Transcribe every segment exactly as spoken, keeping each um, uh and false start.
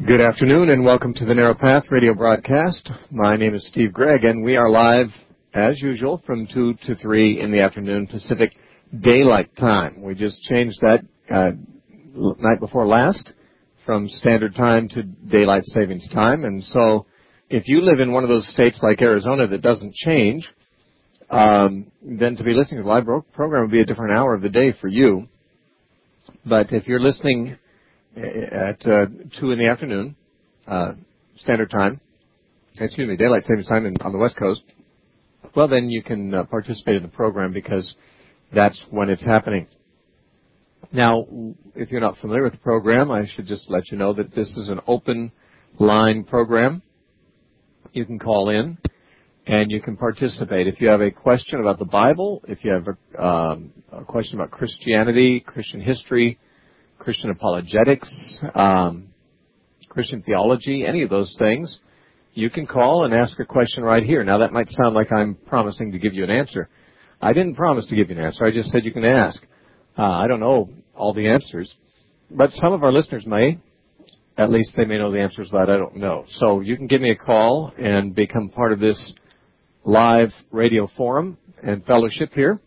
Good afternoon and welcome to the Narrow Path radio broadcast. My name is Steve Gregg and we are live as usual from two to three in the afternoon Pacific Daylight Time. We just changed that uh, night before last from Standard Time to Daylight Savings Time, and so if you live in one of those states like Arizona that doesn't change, um, then to be listening to the live program would be a different hour of the day for you. But if you're listening at uh, two in the afternoon, uh, Standard Time, excuse me, Daylight Savings Time in, on the West Coast, well, then you can uh, participate in the program because that's when it's happening. Now, if you're not familiar with the program, I should just let you know that this is an open line program. You can call in and you can participate. If you have a question about the Bible, if you have a, um, a question about Christianity, Christian history, Christian apologetics, um, Christian theology, any of those things, you can call and ask a question right here. Now, that might sound like I'm promising to give you an answer. I didn't promise to give you an answer. I just said you can ask. Uh, I don't know all the answers, but some of our listeners may. At least they may know the answers that I don't know. So you can give me a call and become part of this live radio forum and fellowship here.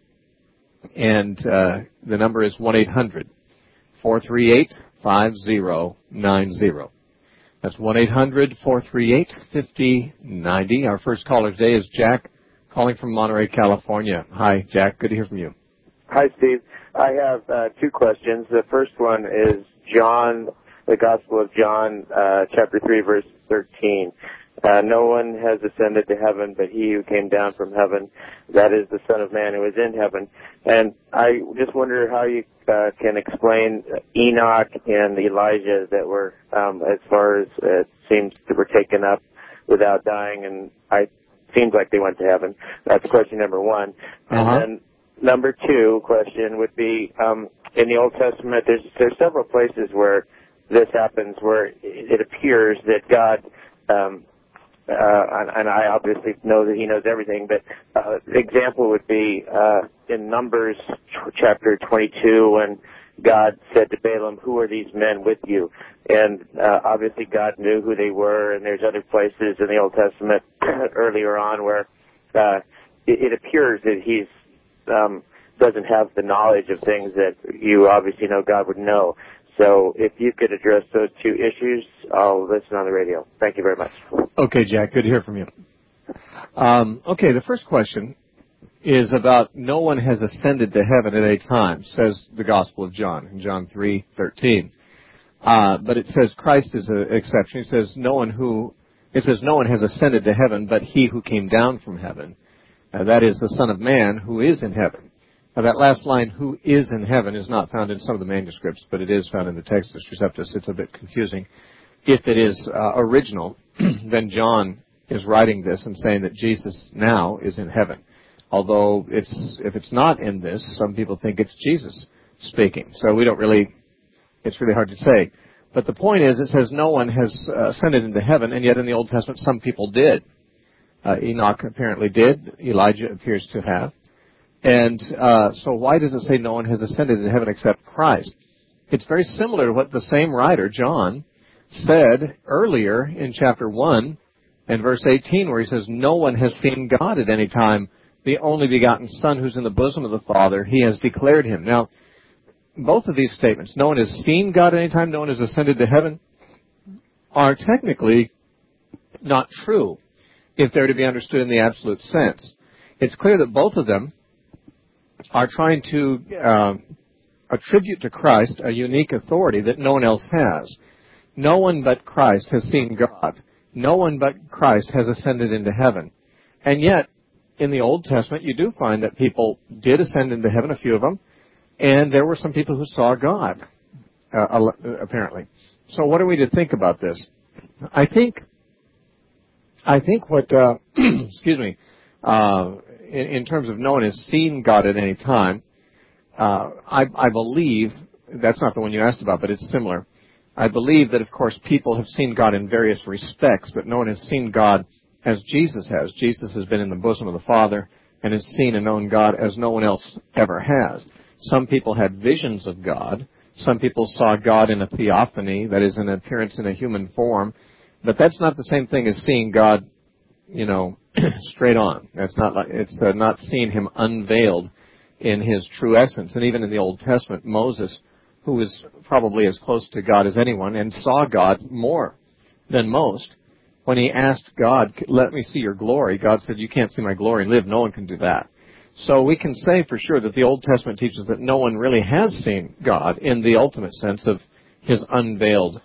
And uh, the number is one eight hundred four three eight five zero nine zero. That's one eight hundred four three eight five zero nine zero. Our first caller today is Jack, calling from Monterey, California. Hi, Jack. Good to hear from you. Hi, Steve. I have uh, two questions. The first one is John, the Gospel of John, uh, chapter three, verse thirteen. Uh, no one has ascended to heaven but he who came down from heaven, that is the Son of Man who is in heaven. And I just wonder how you uh, can explain Enoch and Elijah that were, um, as far as it seems, that were taken up without dying, and I seems like they went to heaven. That's question number one. Uh-huh. And then number two question would be, um, in the Old Testament, there's, there's several places where this happens, where it appears that God, um, uh, and, and I obviously know that he knows everything, but uh, the example would be uh, in Numbers chapter twenty-two when God said to Balaam, who are these men with you? And uh, obviously God knew who they were, and there's other places in the Old Testament earlier on where uh, it, it appears that he's um, doesn't have the knowledge of things that you obviously know God would know. So if you could address those two issues, I'll listen on the radio. Thank you very much. Okay, Jack. Good to hear from you. Um, okay, the first question is about no one has ascended to heaven at any time, says the Gospel of John in John three thirteen. Uh, but it says Christ is an exception. It says no one who it says no one has ascended to heaven but he who came down from heaven. Uh, that is the Son of Man who is in heaven. Now, that last line, who is in heaven, is not found in some of the manuscripts, but it is found in the Textus Receptus. It's a bit confusing. If it is uh, original, then John is writing this and saying that Jesus now is in heaven. Although it's if it's not in this, some people think it's Jesus speaking. So we don't really, it's really hard to say. But the point is, it says no one has uh, ascended into heaven, and yet in the Old Testament some people did. Uh, Enoch apparently did. Elijah appears to have. And uh, so why does it say no one has ascended into heaven except Christ? It's very similar to what the same writer, John, said earlier in chapter one and verse eighteen, where he says, no one has seen God at any time. The only begotten Son who's in the bosom of the Father, he has declared him. Now, both of these statements, no one has seen God at any time, no one has ascended to heaven, are technically not true if they're to be understood in the absolute sense. It's clear that both of them are trying to uh, attribute to Christ a unique authority that no one else has. No one but Christ has seen God. No one but Christ has ascended into heaven. And yet, in the Old Testament, you do find that people did ascend into heaven, a few of them, and there were some people who saw God, uh, apparently. So what are we to think about this? I think, I think what, uh, excuse me, uh, In, in terms of no one has seen God at any time, uh, I, I believe, that's not the one you asked about, but it's similar. I believe that, of course, people have seen God in various respects, but no one has seen God as Jesus has. Jesus has been in the bosom of the Father and has seen and known God as no one else ever has. Some people had visions of God. Some people saw God in a theophany, that is, an appearance in a human form. But that's not the same thing as seeing God, you know, straight on. That's not like, it's uh, not seeing him unveiled in his true essence. And even in the Old Testament, Moses, who was probably as close to God as anyone and saw God more than most, when he asked God, let me see your glory, God said, you can't see my glory and live. No one can do that. So we can say for sure that the Old Testament teaches that no one really has seen God in the ultimate sense of his unveiled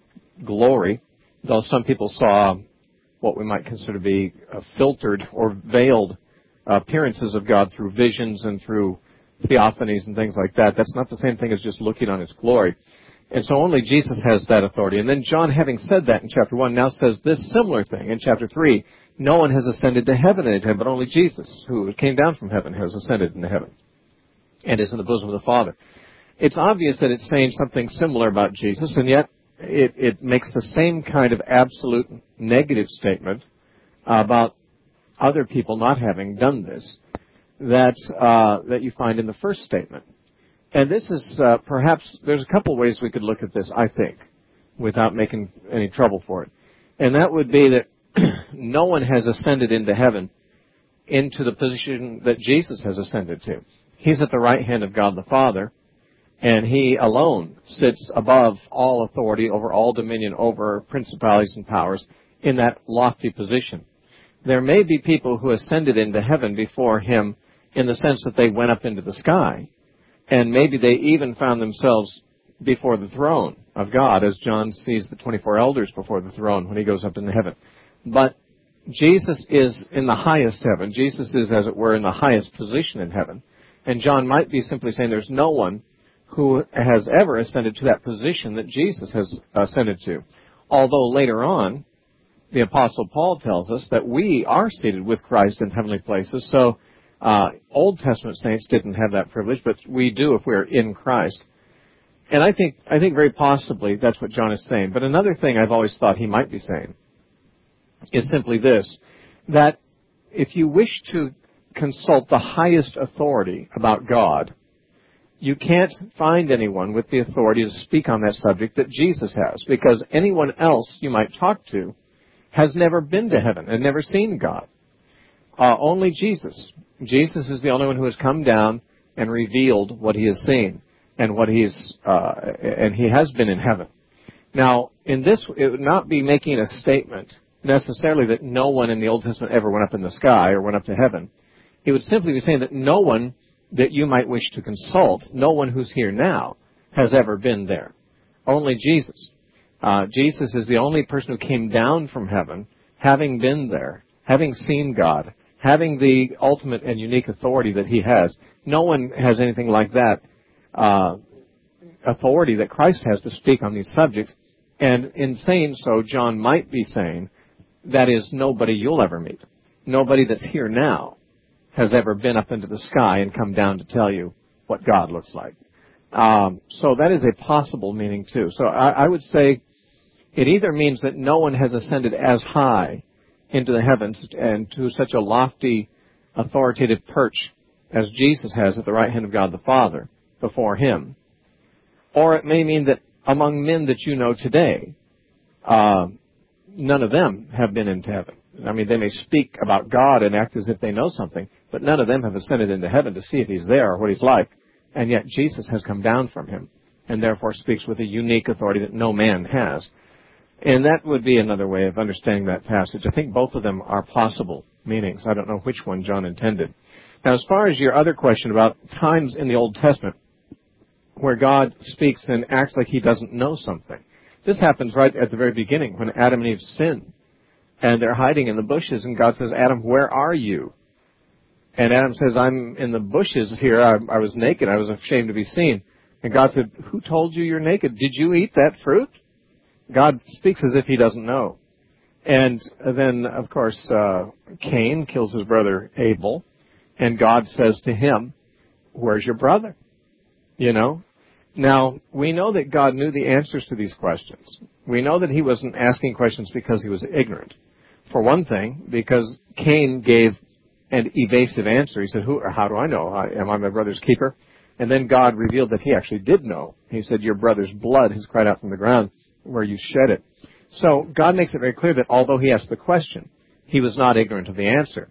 glory, though some people saw what we might consider to be uh, filtered or veiled appearances of God through visions and through theophanies and things like that. That's not the same thing as just looking on his glory. And so only Jesus has that authority. And then John, having said that in chapter one, now says this similar thing in chapter three. No one has ascended to heaven at any time, but only Jesus, who came down from heaven, has ascended into heaven and is in the bosom of the Father. It's obvious that it's saying something similar about Jesus, and yet it, it makes the same kind of absolute negative statement about other people not having done this that uh, that you find in the first statement. And this is uh, perhaps, there's a couple ways we could look at this, I think, without making any trouble for it. And that would be that no one has ascended into heaven into the position that Jesus has ascended to. He's at the right hand of God the Father, and he alone sits above all authority, over all dominion, over principalities and powers, in that lofty position. There may be people who ascended into heaven before him in the sense that they went up into the sky, and maybe they even found themselves before the throne of God, as John sees the twenty-four elders before the throne when he goes up into heaven. But Jesus is in the highest heaven. Jesus is, as it were, in the highest position in heaven. And John might be simply saying there's no one who has ever ascended to that position that Jesus has ascended to. Although later on, the Apostle Paul tells us that we are seated with Christ in heavenly places. So uh, Old Testament saints didn't have that privilege, but we do if we're in Christ. And I think I think very possibly that's what John is saying. But another thing I've always thought he might be saying is simply this, that if you wish to consult the highest authority about God, you can't find anyone with the authority to speak on that subject that Jesus has, because anyone else you might talk to has never been to heaven and never seen God. Uh, only Jesus. Jesus is the only one who has come down and revealed what he has seen and what he's uh, and he has been in heaven. Now, in this, it would not be making a statement necessarily that no one in the Old Testament ever went up in the sky or went up to heaven. It would simply be saying that no one that you might wish to consult, no one who's here now, has ever been there. Only Jesus. Uh, Jesus is the only person who came down from heaven, having been there, having seen God, having the ultimate and unique authority that he has. No one has anything like that uh, authority that Christ has to speak on these subjects. And in saying so, John might be saying, that is, nobody you'll ever meet. Nobody that's here now has ever been up into the sky and come down to tell you what God looks like. Um, so that is a possible meaning, too. So I, I would say it either means that no one has ascended as high into the heavens and to such a lofty, authoritative perch as Jesus has at the right hand of God the Father before him. Or it may mean that among men that you know today, uh, none of them have been into heaven. I mean, they may speak about God and act as if they know something, but none of them have ascended into heaven to see if he's there or what he's like. And yet Jesus has come down from him and therefore speaks with a unique authority that no man has. And that would be another way of understanding that passage. I think both of them are possible meanings. I don't know which one John intended. Now, as far as your other question about times in the Old Testament where God speaks and acts like he doesn't know something, this happens right at the very beginning when Adam and Eve sin. And they're hiding in the bushes, and God says, Adam, where are you? And Adam says, I'm in the bushes here. I, I was naked. I was ashamed to be seen. And God said, who told you you're naked? Did you eat that fruit? God speaks as if he doesn't know. And then, of course, uh, Cain kills his brother Abel, and God says to him, where's your brother? You know? Now, we know that God knew the answers to these questions. We know that he wasn't asking questions because he was ignorant. For one thing, because Cain gave an evasive answer. He said, "Who or how do I know? Am I my brother's keeper?" And then God revealed that he actually did know. He said, your brother's blood has cried out from the ground where you shed it. So God makes it very clear that although he asked the question, he was not ignorant of the answer.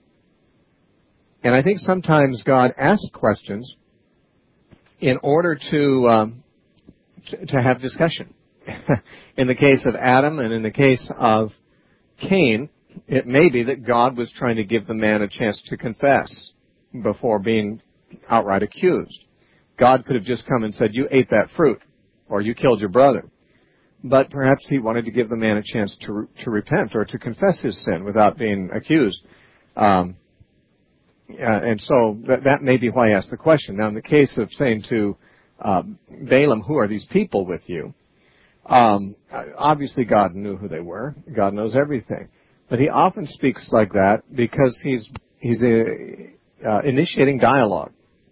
And I think sometimes God asks questions in order to, um, to, to have discussion. In the case of Adam and in the case of Cain, it may be that God was trying to give the man a chance to confess before being outright accused. God could have just come and said, you ate that fruit, or you killed your brother. But perhaps he wanted to give the man a chance to to repent or to confess his sin without being accused. Um, and so that, that may be why he asked the question. Now, in the case of saying to uh, Balaam, who are these people with you? Um, obviously, God knew who they were. God knows everything. But he often speaks like that because he's he's a, uh, initiating dialogue.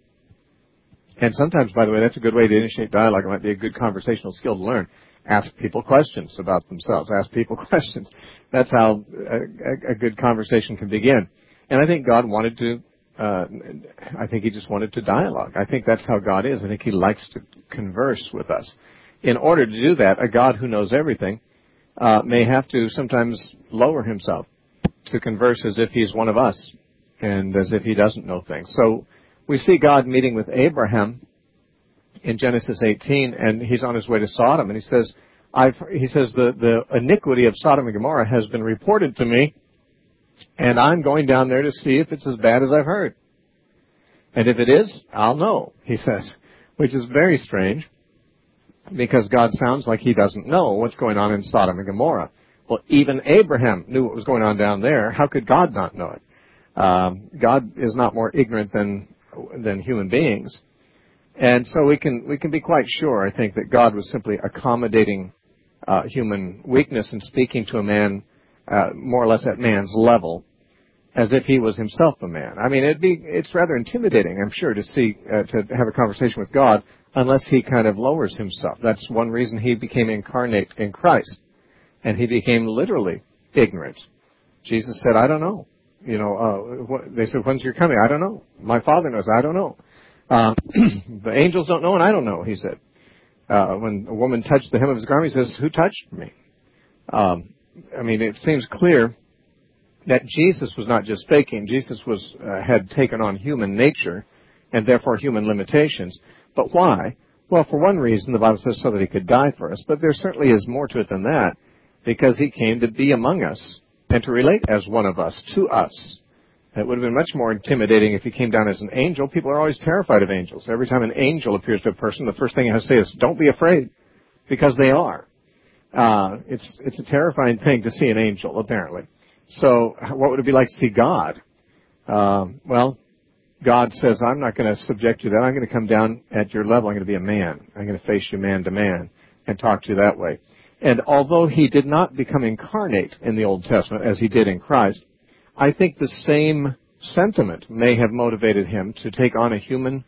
And sometimes, by the way, that's a good way to initiate dialogue. It might be a good conversational skill to learn. Ask people questions about themselves. Ask people questions. That's how a, a good conversation can begin. And I think God wanted to, uh, I think he just wanted to dialogue. I think that's how God is. I think he likes to converse with us. In order to do that, a God who knows everything uh, may have to sometimes lower himself to converse as if he's one of us and as if he doesn't know things. So we see God meeting with Abraham in Genesis eighteen, and he's on his way to Sodom, and he says, I've, he says, the, the iniquity of Sodom and Gomorrah has been reported to me, and I'm going down there to see if it's as bad as I've heard. And if it is, I'll know, he says, which is very strange, because God sounds like he doesn't know what's going on in Sodom and Gomorrah. Well, even Abraham knew what was going on down there. How could God not know it? Um, God is not more ignorant than than human beings. And so we can we can be quite sure, I think, that God was simply accommodating uh, human weakness and speaking to a man uh, more or less at man's level, as if he was himself a man. I mean, it'd be it's rather intimidating, I'm sure, to see uh, to have a conversation with God unless he kind of lowers himself. That's one reason he became incarnate in Christ, and he became literally ignorant. Jesus said, "I don't know." You know, uh, what, they said, "When's your coming?" "I don't know." "My Father knows." "I don't know." Uh, the angels don't know, and I don't know, he said. Uh, when a woman touched the hem of his garment, he says, "Who touched me?" Um, I mean, it seems clear that Jesus was not just speaking. Jesus was uh, had taken on human nature and therefore human limitations. But why? Well, for one reason, the Bible says so that he could die for us. But there certainly is more to it than that, because he came to be among us and to relate as one of us, to us. It would have been much more intimidating if he came down as an angel. People are always terrified of angels. Every time an angel appears to a person, the first thing he has to say is, "Don't be afraid," because they are. Uh, it's it's a terrifying thing to see an angel, apparently. So what would it be like to see God? Um, well, God says, "I'm not going to subject you to that. I'm going to come down at your level. I'm going to be a man. I'm going to face you man to man and talk to you that way." And although he did not become incarnate in the Old Testament as he did in Christ, I think the same sentiment may have motivated him to take on a human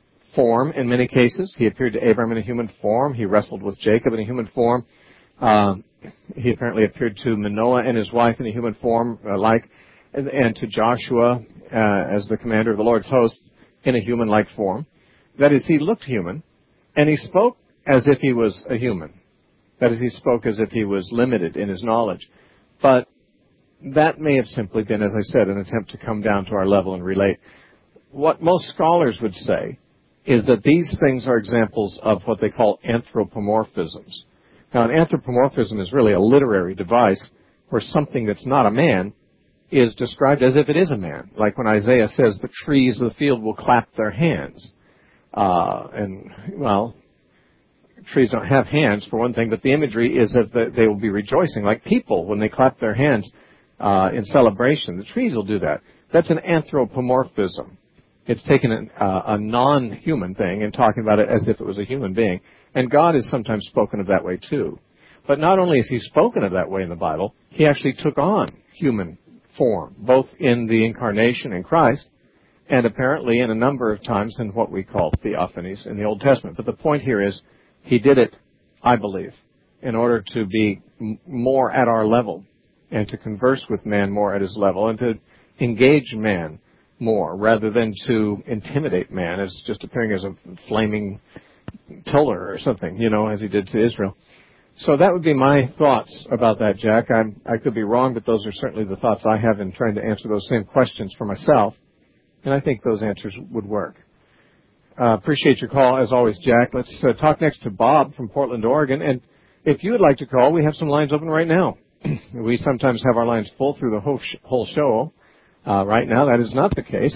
form in many cases. He appeared to Abraham in a human form. He wrestled with Jacob in a human form. Um, he apparently appeared to Manoah and his wife in a human form, uh, like, and, and to Joshua uh, as the commander of the Lord's host in a human-like form. That is, he looked human, and he spoke as if he was a human. That is, he spoke as if he was limited in his knowledge. But that may have simply been, as I said, an attempt to come down to our level and relate. What most scholars would say is that these things are examples of what they call anthropomorphisms. Now, an anthropomorphism is really a literary device where something that's not a man is described as if it is a man. Like when Isaiah says, "The trees of the field will clap their hands." Uh, and, well, trees don't have hands, for one thing, but the imagery is that they will be rejoicing, like people when they clap their hands uh, in celebration. The trees will do that. That's an anthropomorphism. It's taken an, uh, a non-human thing and talking about it as if it was a human being. And God is sometimes spoken of that way too. But not only is he spoken of that way in the Bible, he actually took on human form, both in the incarnation in Christ and apparently in a number of times in what we call theophanies in the Old Testament. But the point here is he did it, I believe, in order to be m- more at our level and to converse with man more at his level and to engage man more, rather than to intimidate man as just appearing as a flaming pillar or something, you know, as he did to Israel. So that would be my thoughts about that, Jack. I'm, I could be wrong, but those are certainly the thoughts I have in trying to answer those same questions for myself, and I think those answers would work. Uh, appreciate your call, as always, Jack. Let's uh, talk next to Bob from Portland, Oregon, and if you would like to call, we have some lines open right now. We sometimes have our lines full through the whole, sh- whole show. Uh, right now, that is not the case.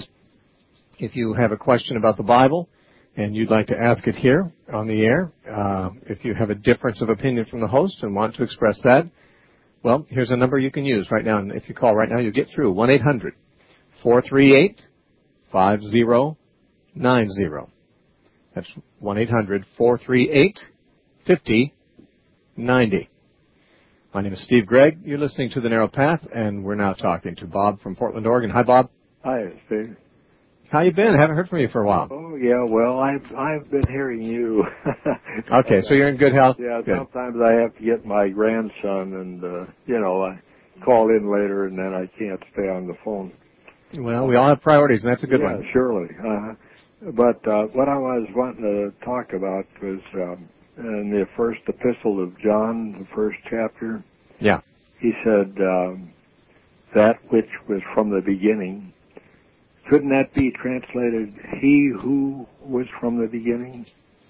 If you have a question about the Bible and you'd like to ask it here on the air, uh, if you have a difference of opinion from the host and want to express that, well, here's a number you can use right now. And if you call right now, you'll get through. one eight hundred four three eight five zero nine zero. That's one eight hundred four three eight five zero nine zero. My name is Steve Gregg. You're listening to The Narrow Path, and we're now talking to Bob from Portland, Oregon. Hi, Bob. Hi, Steve. How you been? I haven't heard from you for a while. Oh, yeah, well, I've, I've been hearing you. Okay, so you're in good health? Yeah, good. Sometimes I have to get my grandson, and, uh, you know, I call in later, and then I can't stay on the phone. Well, we all have priorities, and that's a good yeah, one. Yeah, surely. Uh, but uh, what I was wanting to talk about was... Um, in the first epistle of John, the first chapter, yeah, he said, um, that which was from the beginning. Couldn't that be translated, he who was from the beginning?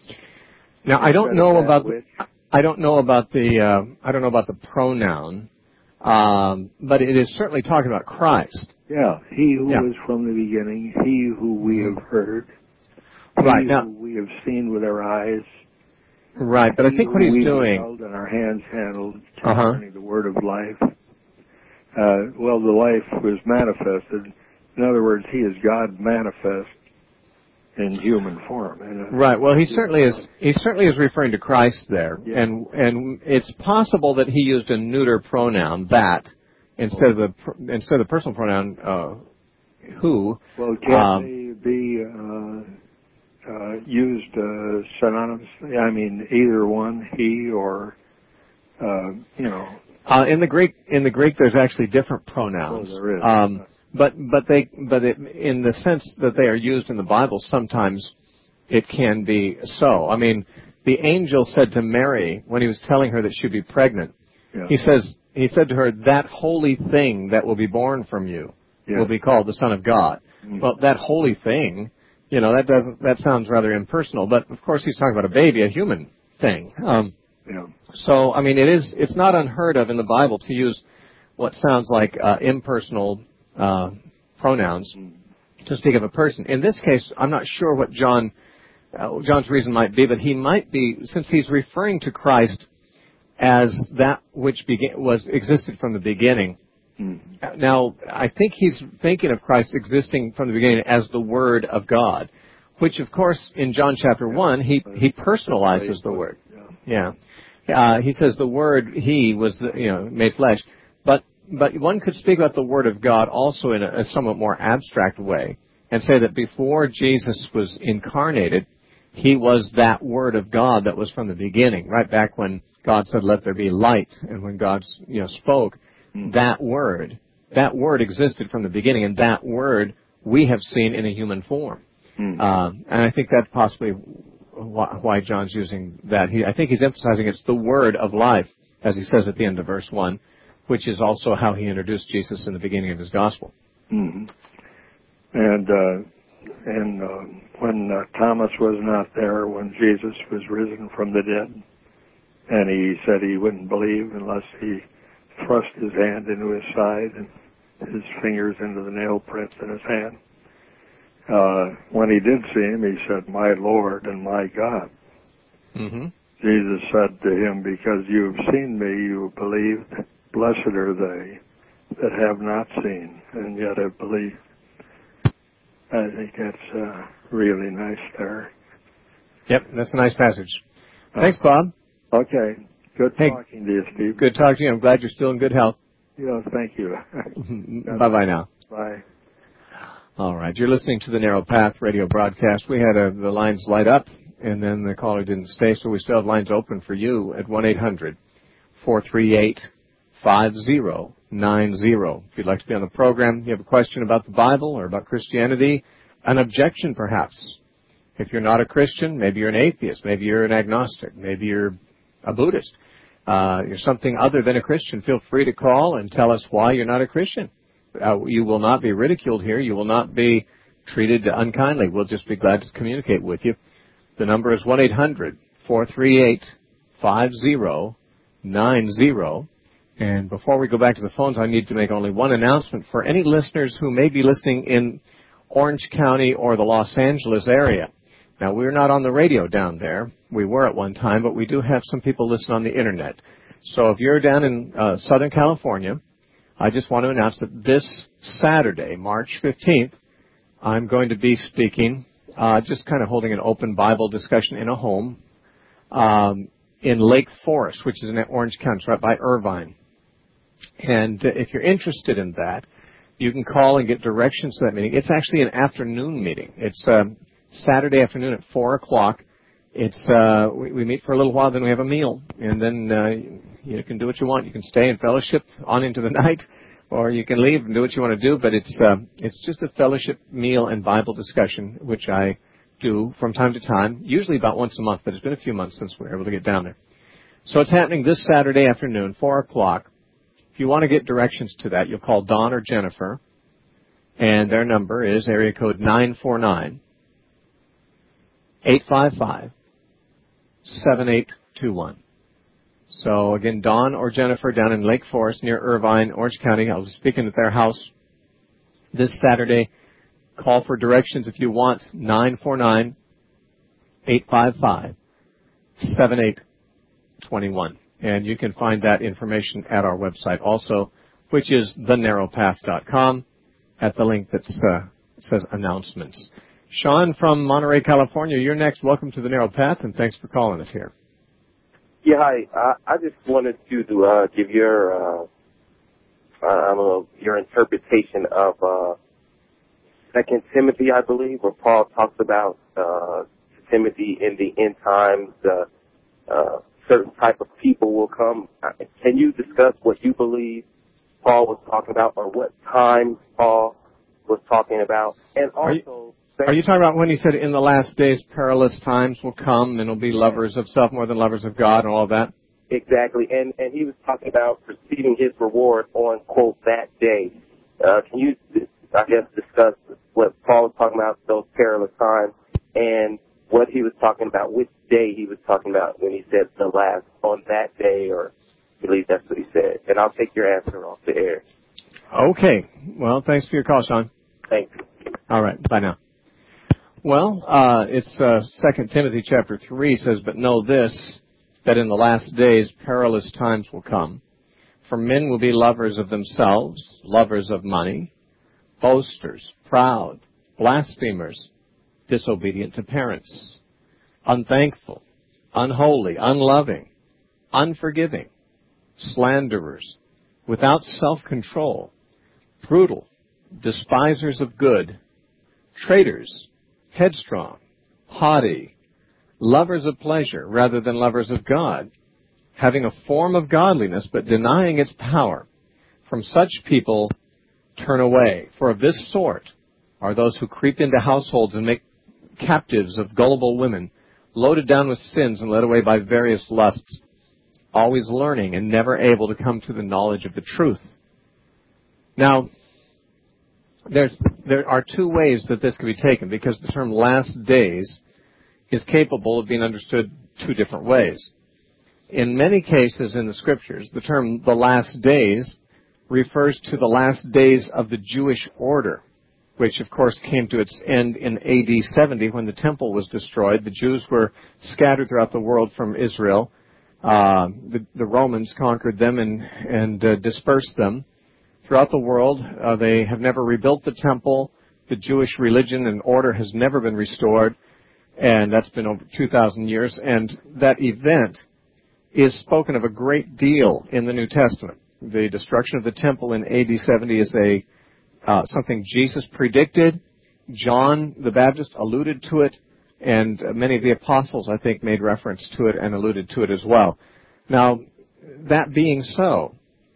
Now, I don't know about the, I don't know about the uh, I don't know about the pronoun, um, but it is certainly talking about Christ. Yeah, he who yeah. was from the beginning, he who we have heard, right he now who we have seen with our eyes. Right, but I think what he's we doing, held and our hands handled, uh-huh. concerning the word of life. Uh, well, the life was manifested. In other words, he is God manifest in human form. And, uh, right. Well, he certainly is. He certainly is referring to Christ there, yeah. and and it's possible that he used a neuter pronoun, that, instead of the instead of the personal pronoun, uh, who. Well, can um, they be uh, uh, used uh, synonymously? I mean, either one, he or uh, you know. Uh, in the Greek, in the Greek, there's actually different pronouns. Oh, there is. Um, But but they but it, in the sense that they are used in the Bible, sometimes it can be so. I mean, the angel said to Mary when he was telling her that she'd be pregnant, yeah. he says he said to her, "That holy thing that will be born from you yeah. will be called the Son of God." Mm-hmm. Well, that holy thing, you know, that doesn't that sounds rather impersonal. But of course, he's talking about a baby, a human thing. Um, yeah. So I mean, it is it's not unheard of in the Bible to use what sounds like uh, impersonal. Uh, pronouns to speak of a person. In this case, I'm not sure what John uh, John's reason might be, but he might be, since he's referring to Christ as that which began, was existed from the beginning. Mm-hmm. Now, I think he's thinking of Christ existing from the beginning as the Word of God, which, of course, in John chapter yeah. one, he he personalizes the Word. Yeah, yeah. Uh, he says the Word, He was, you know, made flesh, but. But one could speak about the Word of God also in a, a somewhat more abstract way and say that before Jesus was incarnated, He was that Word of God that was from the beginning, right back when God said, "Let there be light," and when God, you know, spoke, mm. that Word, that Word existed from the beginning, and that Word we have seen in a human form. Mm. Um, and I think that's possibly why, why John's using that. He, I think he's emphasizing it's the Word of life, as he says at the end of verse one. Which is also how he introduced Jesus in the beginning of his gospel. Mm-hmm. And uh, and uh, when uh, Thomas was not there, when Jesus was risen from the dead, and he said he wouldn't believe unless he thrust his hand into his side and his fingers into the nail prints in his hand. Uh, when he did see him, he said, "My Lord and my God." Mm-hmm. Jesus said to him, "Because you have seen me, you have believed. Blessed are they that have not seen and yet have believed." I think that's uh, really nice there. Yep, that's a nice passage. Thanks, Bob. Okay. Good hey, talking to you, Steve. Good talking to you. I'm glad you're still in good health. Yeah, thank you. Bye-bye now. Bye. All right. You're listening to the Narrow Path radio broadcast. We had uh, the lines light up, and then the caller didn't stay, so we still have lines open for you at one eight hundred four three eight five zero nine zero. If you'd like to be on the program, you have a question about the Bible or about Christianity, an objection perhaps. If you're not a Christian, maybe you're an atheist, maybe you're an agnostic, maybe you're a Buddhist, uh, you're something other than a Christian, feel free to call and tell us why you're not a Christian. Uh, you will not be ridiculed here. You will not be treated unkindly. We'll just be glad to communicate with you. The number is one eight hundred four three eight five zero nine zero. And before we go back to the phones, I need to make only one announcement for any listeners who may be listening in Orange County or the Los Angeles area. Now, we're not on the radio down there. We were at one time, but we do have some people listen on the Internet. So if you're down in uh, Southern California, I just want to announce that this Saturday, March fifteenth, I'm going to be speaking, uh, just kind of holding an open Bible discussion in a home um, in Lake Forest, which is in Orange County, it's right by Irvine. And uh, if you're interested in that, you can call and get directions to that meeting. It's actually an afternoon meeting. It's uh, Saturday afternoon at four o'clock. It's uh, we, we meet for a little while, then we have a meal, and then uh, you can do what you want. You can stay in fellowship on into the night, or you can leave and do what you want to do. But it's uh, it's just a fellowship meal and Bible discussion, which I do from time to time, usually about once a month. But it's been a few months since we were able to get down there. So it's happening this Saturday afternoon, four o'clock. If you want to get directions to that, you'll call Don or Jennifer, and their number is area code nine four nine, eight five five, seven eight two one. So, again, Don or Jennifer down in Lake Forest near Irvine, Orange County. I'll be speaking at their house this Saturday. Call for directions if you want, nine four nine, eight five five, seven eight two one. And you can find that information at our website also, which is the narrow path dot com, at the link that uh, says announcements. Sean from Monterey, California, you're next. Welcome to the Narrow Path, and thanks for calling us here. Yeah, hi. Uh, I just wanted to, to uh, give your uh, uh, I don't know, your interpretation of uh, Second Timothy, I believe, where Paul talks about uh, Timothy in the end times. Uh, uh, certain type of people will come. Can you discuss what you believe Paul was talking about, or what time Paul was talking about? And also, are you, are you talking about when he said, in the last days perilous times will come, and will be lovers of self more than lovers of God, and all of that? Exactly. And, and he was talking about receiving his reward on, quote, that day. Uh, can you, I guess, discuss what Paul was talking about, those perilous times, and what he was talking about, which day he was talking about when he said the last, on that day, or I believe that's what he said. And I'll take your answer off the air. Okay. Well, thanks for your call, Sean. Thank you. All right. Bye now. Well, uh, it's uh, Second Timothy chapter three says, but know this, that in the last days perilous times will come. For men will be lovers of themselves, lovers of money, boasters, proud, blasphemers, disobedient to parents, unthankful, unholy, unloving, unforgiving, slanderers, without self-control, brutal, despisers of good, traitors, headstrong, haughty, lovers of pleasure rather than lovers of God, having a form of godliness but denying its power. From such people turn away, for of this sort are those who creep into households and make captives of gullible women, loaded down with sins and led away by various lusts, always learning and never able to come to the knowledge of the truth. Now, there's, there are two ways that this can be taken, because the term last days is capable of being understood two different ways. In many cases in the Scriptures, the term the last days refers to the last days of the Jewish order, which, of course, came to its end in A D seventy when the temple was destroyed. The Jews were scattered throughout the world from Israel. Uh, the, the Romans conquered them and, and uh, dispersed them throughout the world. Uh, they have never rebuilt the temple. The Jewish religion and order has never been restored, and that's been over two thousand years. And that event is spoken of a great deal in the New Testament. The destruction of the temple in A D seventy is a Uh, something Jesus predicted. John the Baptist alluded to it, and many of the apostles, I think, made reference to it and alluded to it as well. Now, that being so,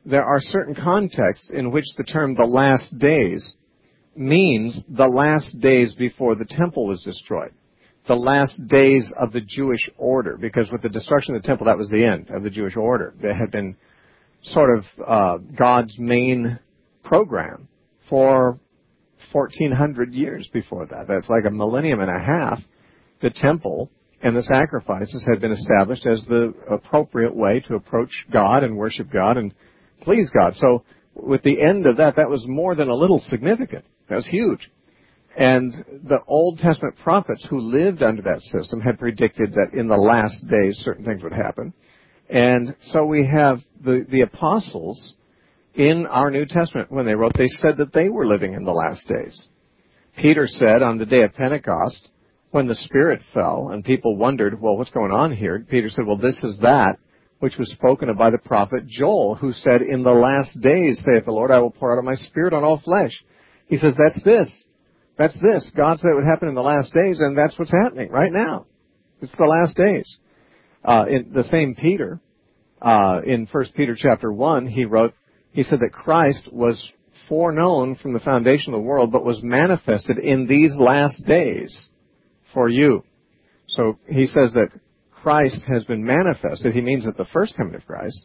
there are certain contexts in which the term the last days means the last days before the temple was destroyed, the last days of the Jewish order, because with the destruction of the temple, that was the end of the Jewish order. That had been sort of uh, God's main program for fourteen hundred years before that. That's like a millennium and a half. The temple and the sacrifices had been established as the appropriate way to approach God and worship God and please God. So with the end of that, that was more than a little significant. That was huge. And the Old Testament prophets who lived under that system had predicted that in the last days certain things would happen. And so we have the, the apostles in our New Testament, when they wrote, they said that they were living in the last days. Peter said on the day of Pentecost, when the Spirit fell and people wondered, well, what's going on here? Peter said, well, this is that which was spoken of by the prophet Joel, who said, in the last days, saith the Lord, I will pour out of my Spirit on all flesh. He says, that's this. That's this. God said it would happen in the last days, and that's what's happening right now. It's the last days. Uh, in the same Peter, uh, in First Peter chapter one, he wrote, he said that Christ was foreknown from the foundation of the world, but was manifested in these last days for you. So he says that Christ has been manifested. He means at the first coming of Christ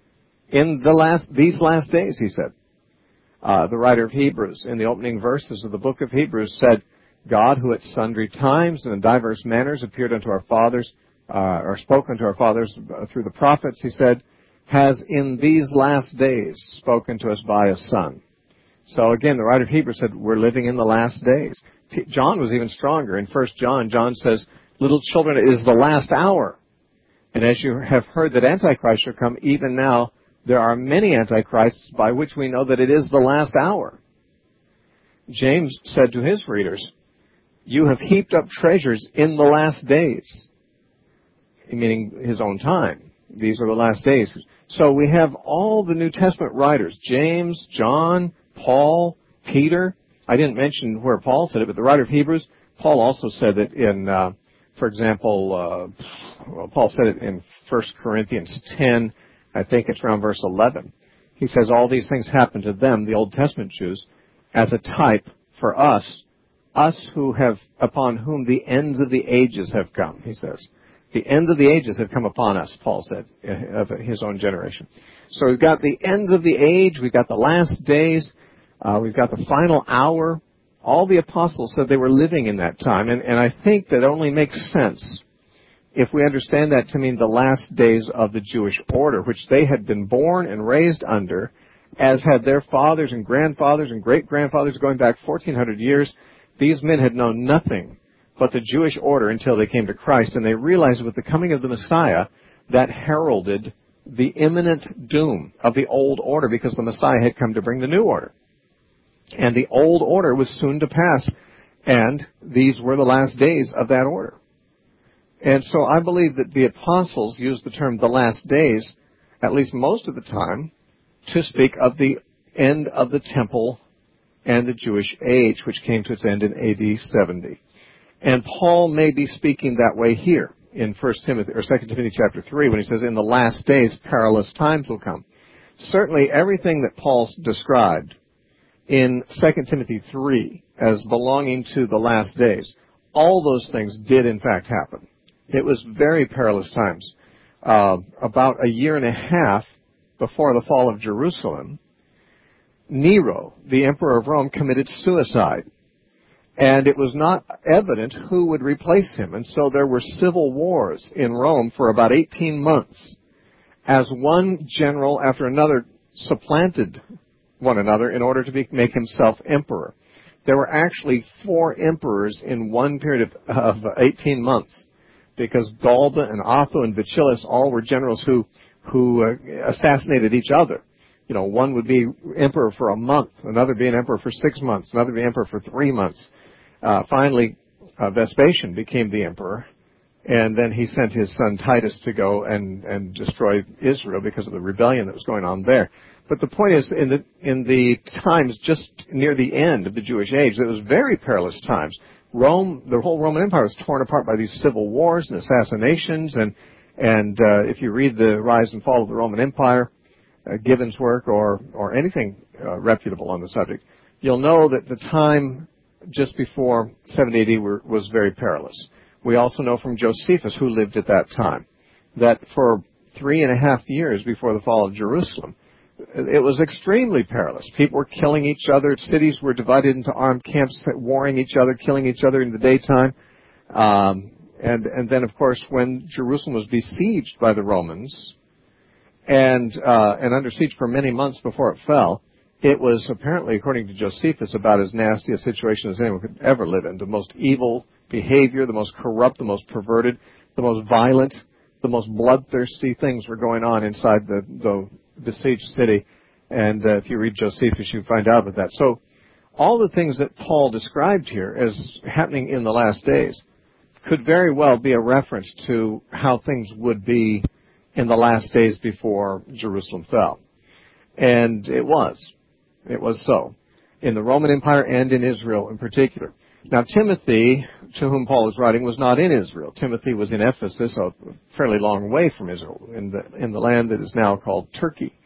in the last, these last days, he said. Uh, the writer of Hebrews, in the opening verses of the book of Hebrews, said, God, who at sundry times and in diverse manners appeared unto our fathers, uh, or spoke unto our fathers through the prophets, he said, has in these last days spoken to us by a Son. So again, the writer of Hebrews said, we're living in the last days. P- John was even stronger. In First John, John says, little children, it is the last hour. And as you have heard that Antichrist shall come, even now there are many Antichrists by which we know that it is the last hour. James said to his readers, you have heaped up treasures in the last days, meaning his own time. These are the last days. So we have all the New Testament writers, James, John, Paul, Peter. I didn't mention where Paul said it, but the writer of Hebrews, Paul also said it in, uh, for example, uh, well, Paul said it in First Corinthians ten, I think it's around verse eleven. He says all these things happened to them, the Old Testament Jews, as a type for us, us who have, upon whom the ends of the ages have come, he says. The ends of the ages have come upon us, Paul said, of his own generation. So we've got the ends of the age, we've got the last days, uh, we've got the final hour. All the apostles said they were living in that time, and, and I think that only makes sense if we understand that to mean the last days of the Jewish order, which they had been born and raised under, as had their fathers and grandfathers and great-grandfathers going back fourteen hundred years. These men had known nothing but the Jewish order until they came to Christ, and they realized with the coming of the Messiah that heralded the imminent doom of the old order, because the Messiah had come to bring the new order. And the old order was soon to pass, and these were the last days of that order. And so I believe that the apostles used the term the last days, at least most of the time, to speak of the end of the temple and the Jewish age, which came to its end in A D seventy. And Paul may be speaking that way here in First Timothy or Second Timothy chapter three, when he says, in the last days perilous times will come. Certainly everything that Paul described in Second Timothy three as belonging to the last days, all those things did in fact happen. It was very perilous times. Uh, about a year and a half before the fall of Jerusalem, Nero, the emperor of Rome, committed suicide. And it was not evident who would replace him. And so there were civil wars in Rome for about eighteen months as one general after another supplanted one another in order to be, make himself emperor. There were actually four emperors in one period of, of eighteen months, because Galba and Otho and Vitellius all were generals who, who uh, assassinated each other. You know, one would be emperor for a month, another would be an emperor for six months, another would be emperor for three months. Uh, finally, uh, Vespasian became the emperor, and then he sent his son Titus to go and, and destroy Israel because of the rebellion that was going on there. But the point is, in the, in the times just near the end of the Jewish age, it was very perilous times. Rome, the whole Roman Empire was torn apart by these civil wars and assassinations, and, and uh, if you read the rise and fall of the Roman Empire, uh, Gibbon's work or, or anything uh, reputable on the subject, you'll know that the time just before seventy A D were, was very perilous. We also know from Josephus, who lived at that time, that for three and a half years before the fall of Jerusalem, it was extremely perilous. People were killing each other. Cities were divided into armed camps, warring each other, killing each other in the daytime. Um, and, and then, of course, when Jerusalem was besieged by the Romans and, uh, and under siege for many months before it fell, it was apparently, according to Josephus, about as nasty a situation as anyone could ever live in. The most evil behavior, the most corrupt, the most perverted, the most violent, the most bloodthirsty things were going on inside the, the besieged city. And uh, if you read Josephus, you find out about that. So all the things that Paul described here as happening in the last days could very well be a reference to how things would be in the last days before Jerusalem fell. And it was. It was so. In the Roman Empire and in Israel in particular. Now, Timothy, to whom Paul is writing, was not in Israel. Timothy was in Ephesus, a fairly long way from Israel, in the, in the land that is now called Turkey.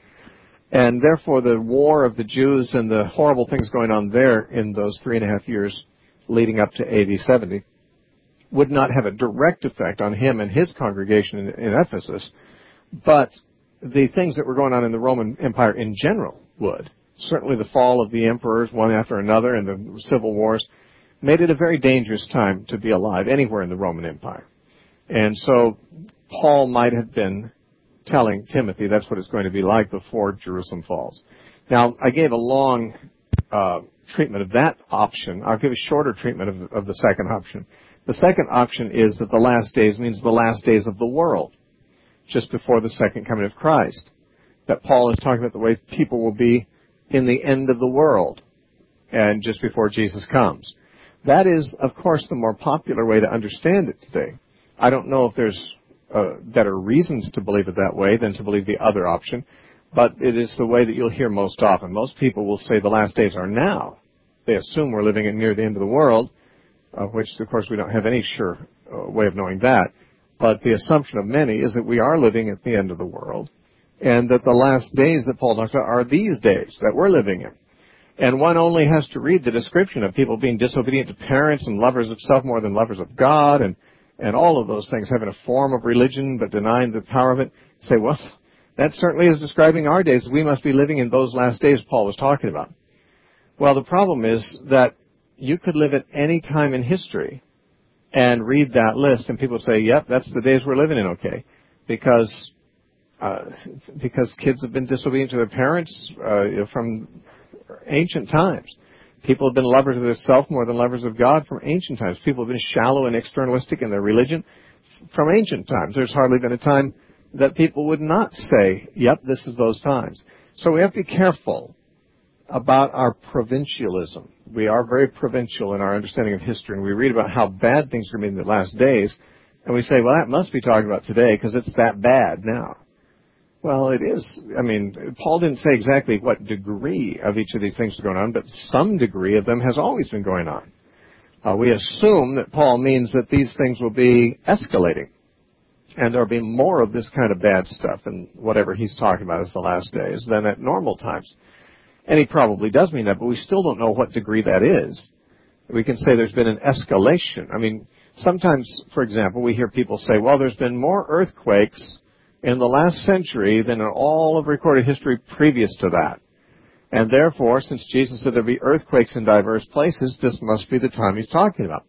And therefore, the war of the Jews and the horrible things going on there in those three and a half years leading up to A D seventy would not have a direct effect on him and his congregation in, in Ephesus, but the things that were going on in the Roman Empire in general would. Certainly the fall of the emperors, one after another, and the civil wars made it a very dangerous time to be alive anywhere in the Roman Empire. And so Paul might have been telling Timothy that's what it's going to be like before Jerusalem falls. Now, I gave a long uh, treatment of that option. I'll give a shorter treatment of, of the second option. The second option is that the last days means the last days of the world, just before the second coming of Christ. That Paul is talking about the way people will be in the end of the world and just before Jesus comes. That is, of course, the more popular way to understand it today. I don't know if there's uh, better reasons to believe it that way than to believe the other option, but it is the way that you'll hear most often. Most people will say the last days are now. They assume we're living near the end of the world, uh, which, of course, we don't have any sure uh, way of knowing that. But the assumption of many is that we are living at the end of the world, and that the last days that Paul talks about are these days that we're living in. And one only has to read the description of people being disobedient to parents and lovers of self more than lovers of God, and, and all of those things, having a form of religion but denying the power of it. Say, well, that certainly is describing our days. We must be living in those last days Paul was talking about. Well, the problem is that you could live at any time in history and read that list, and people say, yep, that's the days we're living in, okay, because uh, because kids have been disobedient to their parents uh, from ancient times. People have been lovers of themselves more than lovers of God from ancient times. People have been shallow and externalistic in their religion from ancient times. There's hardly been a time that people would not say, yep, this is those times. So we have to be careful about our provincialism. We are very provincial in our understanding of history, and we read about how bad things are going to be in the last days, and we say, well, that must be talking about today because it's that bad now. Well, it is. I mean, Paul didn't say exactly what degree of each of these things is going on, but some degree of them has always been going on. Uh, we assume that Paul means that these things will be escalating, and there will be more of this kind of bad stuff in whatever he's talking about as the last days than at normal times. And he probably does mean that, but we still don't know what degree that is. We can say there's been an escalation. I mean, sometimes, for example, we hear people say, well, there's been more earthquakes in the last century than in all of recorded history previous to that. And therefore, since Jesus said there'd be earthquakes in diverse places, this must be the time he's talking about.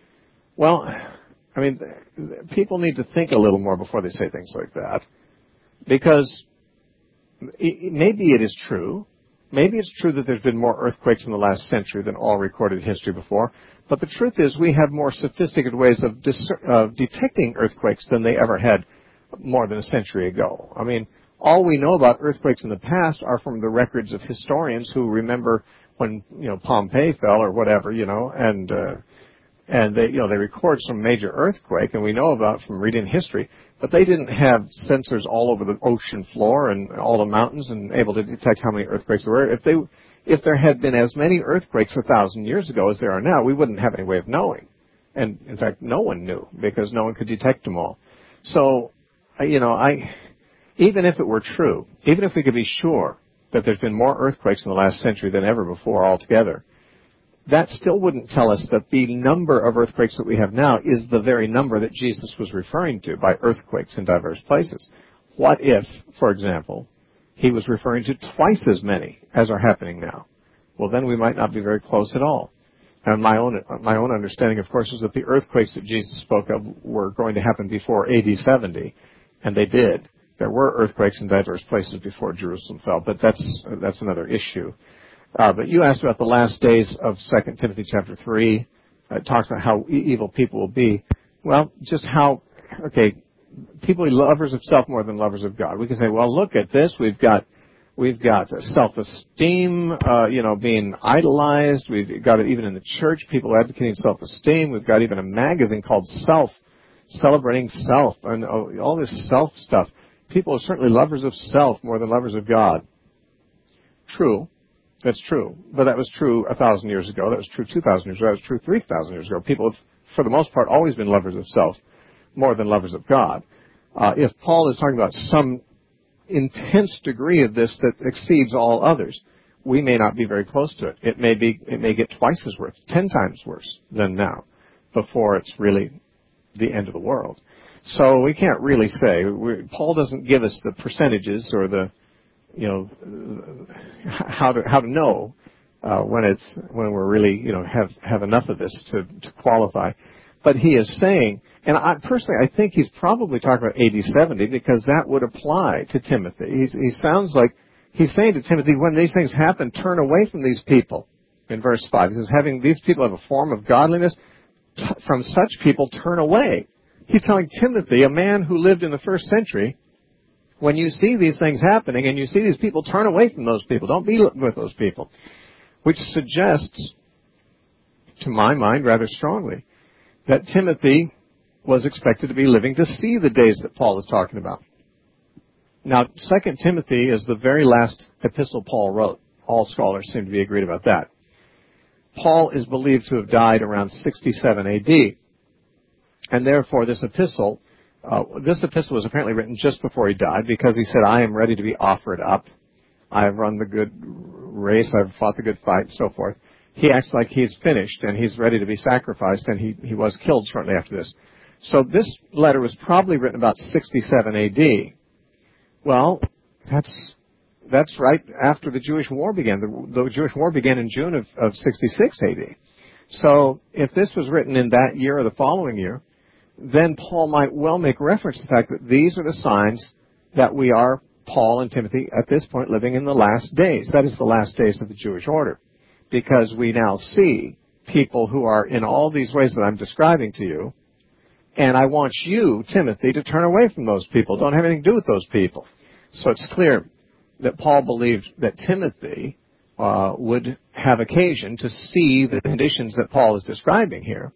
Well, I mean, people need to think a little more before they say things like that, because maybe it is true. Maybe it's true that there's been more earthquakes in the last century than all recorded history before, but the truth is we have more sophisticated ways of, dis- of detecting earthquakes than they ever had more than a century ago. I mean, all we know about earthquakes in the past are from the records of historians who remember when, you know, Pompeii fell or whatever, you know, and uh, and they, you know, they record some major earthquake, and we know about from reading history, but they didn't have sensors all over the ocean floor and all the mountains and able to detect how many earthquakes there were. If they, if there had been as many earthquakes a thousand years ago as there are now, we wouldn't have any way of knowing. And in fact, no one knew because no one could detect them all. So, you know, I, even if it were true, even if we could be sure that there's been more earthquakes in the last century than ever before altogether, that still wouldn't tell us that the number of earthquakes that we have now is the very number that Jesus was referring to by earthquakes in diverse places. What if, for example, he was referring to twice as many as are happening now? Well, then we might not be very close at all. And my own my own understanding, of course, is that the earthquakes that Jesus spoke of were going to happen before A D seventy, and they did. There were earthquakes in diverse places before Jerusalem fell, but that's that's another issue. Uh, but you asked about the last days of Second Timothy chapter three. It talks about how e- evil people will be. Well, just how, okay, people are lovers of self more than lovers of God. We can say, well, look at this. We've got we've got self-esteem, uh, you know, being idolized. We've got it even in the church, people advocating self-esteem. We've got even a magazine called Self, celebrating self, and all this self stuff. People are certainly lovers of self more than lovers of God. True. That's true. But that was true a thousand years ago. That was true two thousand years ago. That was true three thousand years ago. People have, for the most part, always been lovers of self more than lovers of God. Uh, if Paul is talking about some intense degree of this that exceeds all others, we may not be very close to it. It may be, it may get twice as worse, ten times worse than now, before it's really the end of the world. So we can't really say. We, Paul doesn't give us the percentages or the, you know, how to how to know uh, when it's when we're really, you know, have have enough of this to to qualify. But he is saying, and I personally I think he's probably talking about A D seventy, because that would apply to Timothy. He's, he sounds like he's saying to Timothy, when these things happen, turn away from these people. In verse five, he says, having these people have a form of godliness, t- from such people turn away. He's telling Timothy, a man who lived in the first century, when you see these things happening and you see these people, turn away from those people. Don't be with those people. Which suggests, to my mind rather strongly, that Timothy was expected to be living to see the days that Paul is talking about. Now, Second Timothy is the very last epistle Paul wrote. All scholars seem to be agreed about that. Paul is believed to have died around sixty-seven A D, and therefore this epistle, uh, this epistle was apparently written just before he died, because he said, I am ready to be offered up. I have run the good race, I've fought the good fight, and so forth. He acts like he's finished and he's ready to be sacrificed, and he, he was killed shortly after this. So this letter was probably written about sixty-seven A D. Well, that's that's right after the Jewish War began. The, the Jewish War began in June of, of sixty-six A D. So if this was written in that year or the following year, then Paul might well make reference to the fact that these are the signs that we are, Paul and Timothy, at this point living in the last days. That is the last days of the Jewish order. Because we now see people who are in all these ways that I'm describing to you, and I want you, Timothy, to turn away from those people. Don't have anything to do with those people. So it's clear that Paul believed that Timothy uh, would have occasion to see the conditions that Paul is describing here.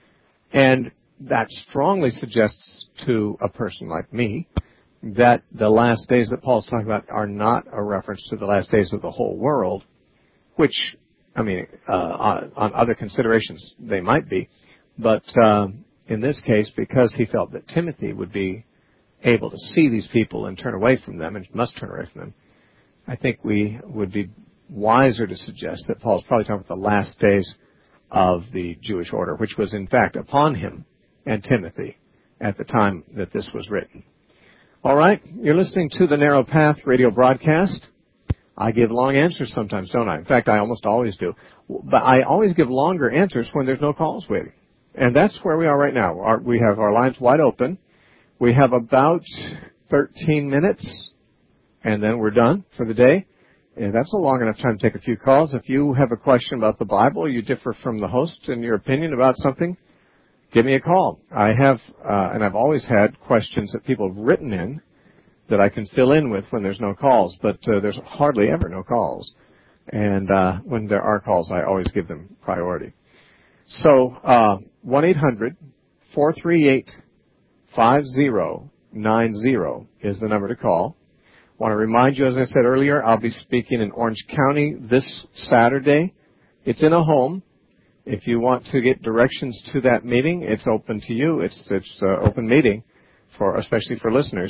And that strongly suggests to a person like me that the last days that Paul's talking about are not a reference to the last days of the whole world, which, I mean, uh, on, on other considerations they might be. But uh, in this case, because he felt that Timothy would be able to see these people and turn away from them, and must turn away from them, I think we would be wiser to suggest that Paul's probably talking about the last days of the Jewish order, which was in fact upon him and Timothy at the time that this was written. All right, you're listening to the Narrow Path radio broadcast. I give long answers sometimes, don't I? In fact, I almost always do. But I always give longer answers when there's no calls waiting. And that's where we are right now. Our, we have our lines wide open. We have about thirteen minutes, and then we're done for the day. And that's a long enough time to take a few calls. If you have a question about the Bible, or you differ from the host in your opinion about something, give me a call. I have, uh, and I've always had questions that people have written in that I can fill in with when there's no calls, but uh, there's hardly ever no calls. And uh, when there are calls, I always give them priority. So, uh, one eight hundred four three eight five zero nine zero is the number to call. I want to remind you, as I said earlier, I'll be speaking in Orange County this Saturday. It's in a home. If you want to get directions to that meeting, it's open to you. It's it's uh, open meeting, for especially for listeners.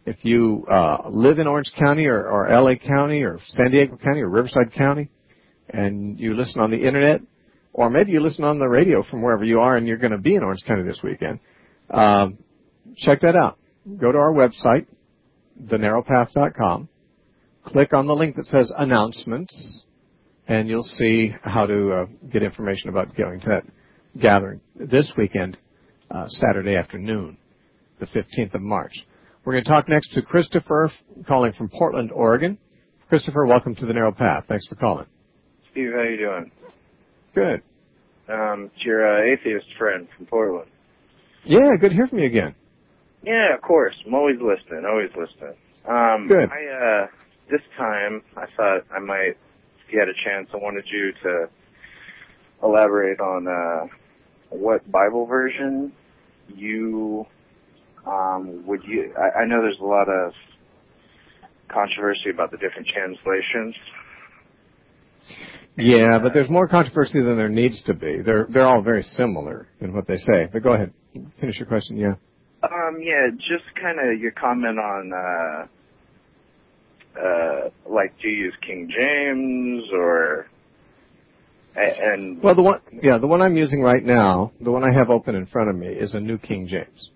If you uh, live in Orange County or, or L A County or San Diego County or Riverside County, and you listen on the Internet, or maybe you listen on the radio from wherever you are and you're going to be in Orange County this weekend, um, check that out. Go to our website, the narrow path dot com. Click on the link that says Announcements, and you'll see how to uh, get information about going to that gathering this weekend, uh, Saturday afternoon, the fifteenth of March. We're going to talk next to Christopher, calling from Portland, Oregon. Christopher, welcome to the Narrow Path. Thanks for calling. Steve, how you doing? Good. Um, it's your uh, atheist friend from Portland. Yeah, good to hear from you again. Yeah, of course. I'm always listening, always listening. Um, good. I, uh, this time, I thought I might, if you had a chance, I wanted you to elaborate on uh, what Bible version you um, would you. I, I know there's a lot of controversy about the different translations. Yeah, but there's more controversy than there needs to be. They're they're all very similar in what they say. But go ahead, finish your question. Yeah. Um, yeah, just kind of your comment on, uh, uh, like, do you use King James or, and... Well, the one, yeah, the one I'm using right now, the one I have open in front of me, is a New King James.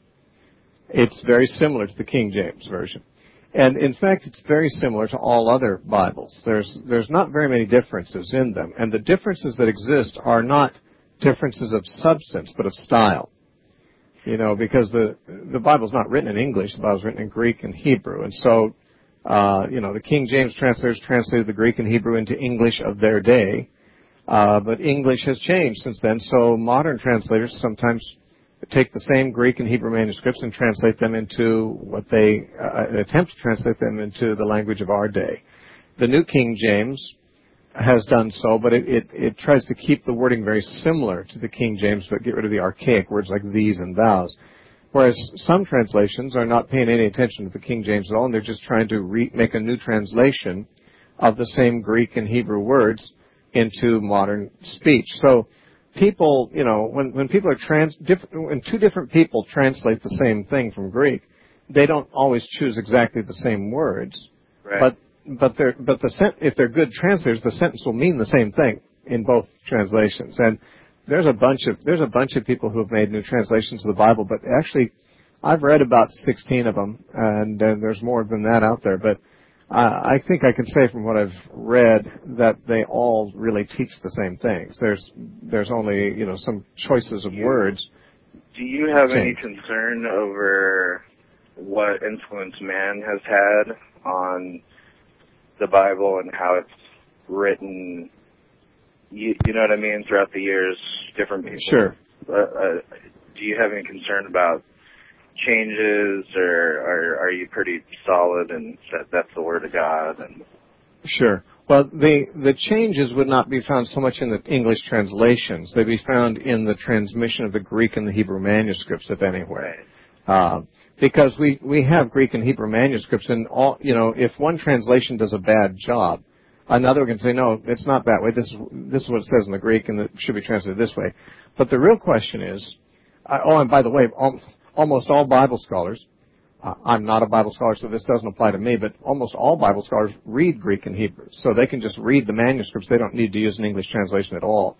It's very similar to the King James Version. And, in fact, it's very similar to all other Bibles. There's, there's not very many differences in them. And the differences that exist are not differences of substance, but of style. You know, because the the Bible's not written in English, the Bible's written in Greek and Hebrew. And so, uh, you know, the King James translators translated the Greek and Hebrew into English of their day. Uh, but English has changed since then, so modern translators sometimes take the same Greek and Hebrew manuscripts and translate them into what they uh, attempt to translate them into the language of our day. The New King James has done so, but it, it, it tries to keep the wording very similar to the King James, but get rid of the archaic words like these and thous. Whereas some translations are not paying any attention to the King James at all, and they're just trying to re- make a new translation of the same Greek and Hebrew words into modern speech. So people, you know, when, when people are trans, diff- when two different people translate the same thing from Greek, they don't always choose exactly the same words, right. but But they're, but the sent, if they're good translators, the sentence will mean the same thing in both translations. And there's a bunch of there's a bunch of people who have made new translations of the Bible. But actually, I've read about sixteen of them, and uh, there's more than that out there. But uh, I think I can say from what I've read that they all really teach the same things. There's there's only you know some choices of you, words. Do you have change. any concern over what influence man has had on the Bible and how it's written, you, you know what I mean, throughout the years, different people. Sure. Uh, uh, do you have any concern about changes, or, or are you pretty solid and that that's the Word of God? And Sure. Well, the, the changes would not be found so much in the English translations. They'd be found in the transmission of the Greek and the Hebrew manuscripts, if anywhere. Right. Uh, because we, we have Greek and Hebrew manuscripts, and all, you know, if one translation does a bad job, another can say, no, it's not that way. This is, this is what it says in the Greek, and it should be translated this way. But the real question is, uh, oh, and by the way, al- almost all Bible scholars, uh, I'm not a Bible scholar, so this doesn't apply to me, but almost all Bible scholars read Greek and Hebrew. So they can just read the manuscripts. They don't need to use an English translation at all.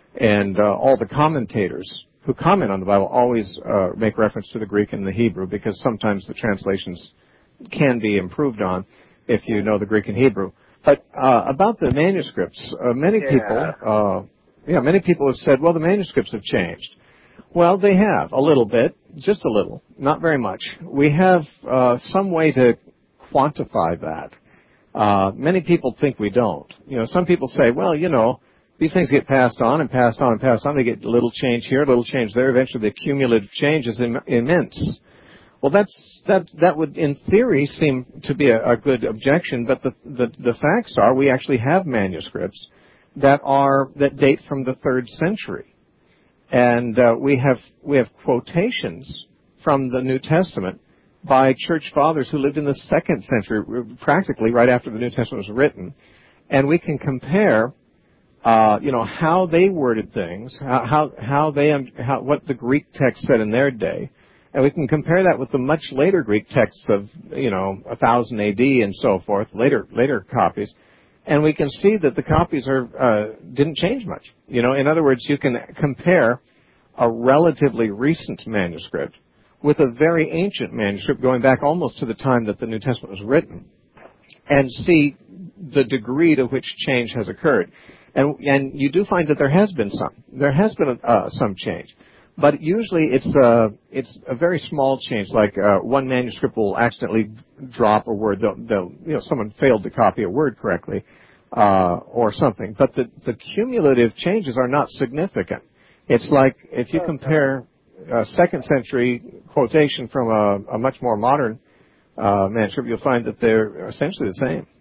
And uh, all the commentators who comment on the Bible always uh, make reference to the Greek and the Hebrew, because sometimes the translations can be improved on if you know the Greek and Hebrew. But uh, about the manuscripts, uh, many yeah. people, uh, yeah, many people have said, well, the manuscripts have changed. Well, they have a little bit, just a little, not very much. We have uh, some way to quantify that. Uh, many people think we don't. You know, some people say, well, you know, these things get passed on and passed on and passed on. They get a little change here, a little change there. Eventually, the cumulative change is Im- immense. Well, that's that. That would, in theory, seem to be a, a good objection. But the, the the facts are, we actually have manuscripts that are that date from the third century, and uh, we have we have quotations from the New Testament by church fathers who lived in the second century, practically right after the New Testament was written, and we can compare. Uh, you know, how they worded things, how, how, how they, how, what the Greek text said in their day, And we can compare that with the much later Greek texts of, you know, one thousand A D and so forth, later later copies, and we can see that the copies are uh, didn't change much. You know, in other words, you can compare a relatively recent manuscript with a very ancient manuscript going back almost to the time that the New Testament was written, and see the degree to which change has occurred. And, and you do find that there has been some. There has been uh, some change. But usually it's a, it's a very small change, like uh, one manuscript will accidentally drop a word. They'll, they'll, you know, someone failed to copy a word correctly uh, or something. But the, the cumulative changes are not significant. It's like if you compare a second century quotation from a, a much more modern uh, manuscript, you'll find that they're essentially the same.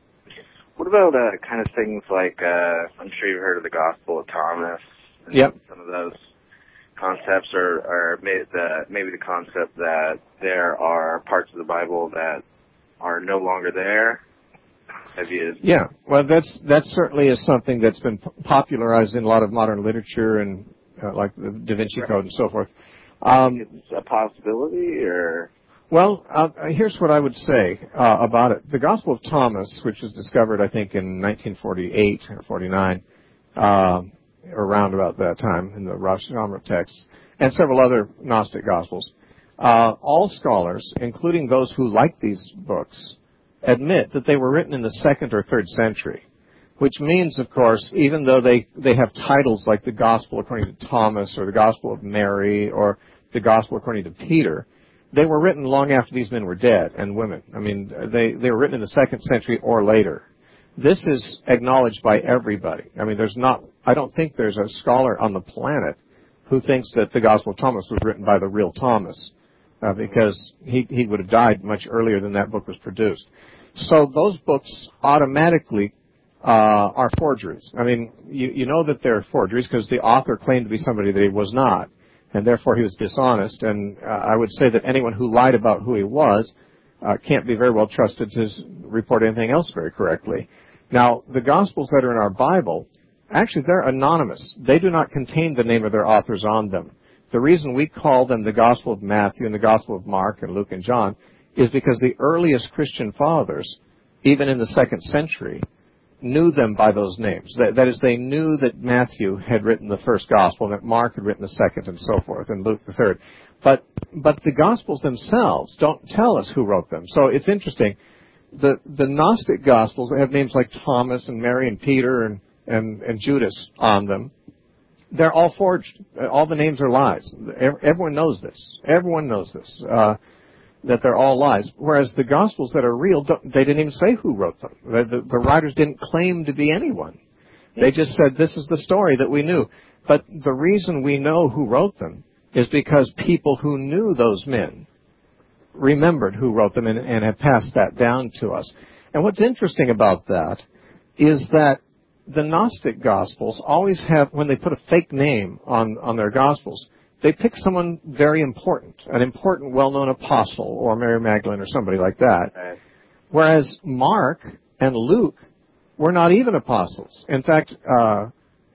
What about uh, kind of things like, uh, I'm sure you've heard of the Gospel of Thomas and yep. some of those concepts, or, or maybe, the, maybe the concept that there are parts of the Bible that are no longer there? Have you... Yeah, well, that's that certainly is something that's been popularized in a lot of modern literature, and uh, like the Da Vinci Code and so forth. Um, it's a possibility, or... Well, uh, here's what I would say uh, about it. The Gospel of Thomas, which was discovered, I think, in nineteen forty-eight or forty-nine, uh, around about that time in the Rosh Hashanah texts, and several other Gnostic Gospels, uh, all scholars, including those who like these books, admit that they were written in the second or third century, which means, of course, even though they, they have titles like the Gospel according to Thomas or the Gospel of Mary or the Gospel according to Peter, they were written long after these men were dead, and women. I mean, they, they were written in the second century or later. This is acknowledged by everybody. I mean, there's not, I don't think there's a scholar on the planet who thinks that the Gospel of Thomas was written by the real Thomas, uh, because he, he would have died much earlier than that book was produced. So those books automatically uh, are forgeries. I mean, you, you know that they're forgeries because the author claimed to be somebody that he was not, and therefore he was dishonest. And uh, I would say that anyone who lied about who he was uh, can't be very well trusted to report anything else very correctly. Now, the Gospels that are in our Bible, actually, they're anonymous. They do not contain the name of their authors on them. The reason we call them the Gospel of Matthew and the Gospel of Mark and Luke and John is because the earliest Christian fathers, even in the second century, knew them by those names. That, that is, they knew that Matthew had written the first Gospel, and that Mark had written the second, and so forth, and Luke the third. But but the Gospels themselves don't tell us who wrote them. So it's interesting. The the Gnostic Gospels have names like Thomas and Mary and Peter and, and, and Judas on them. They're all forged. All the names are lies. Everyone knows this. Everyone knows this, uh, that they're all lies. Whereas the Gospels that are real, don't, they didn't even say who wrote them. The, the, the writers didn't claim to be anyone. They just said, this is the story that we knew. But the reason we know who wrote them is because people who knew those men remembered who wrote them and, and have passed that down to us. And what's interesting about that is that the Gnostic Gospels always have, when they put a fake name on, on their Gospels, they pick someone very important, an important, well-known apostle, or Mary Magdalene or somebody like that. Right. Whereas Mark and Luke were not even apostles. In fact, uh,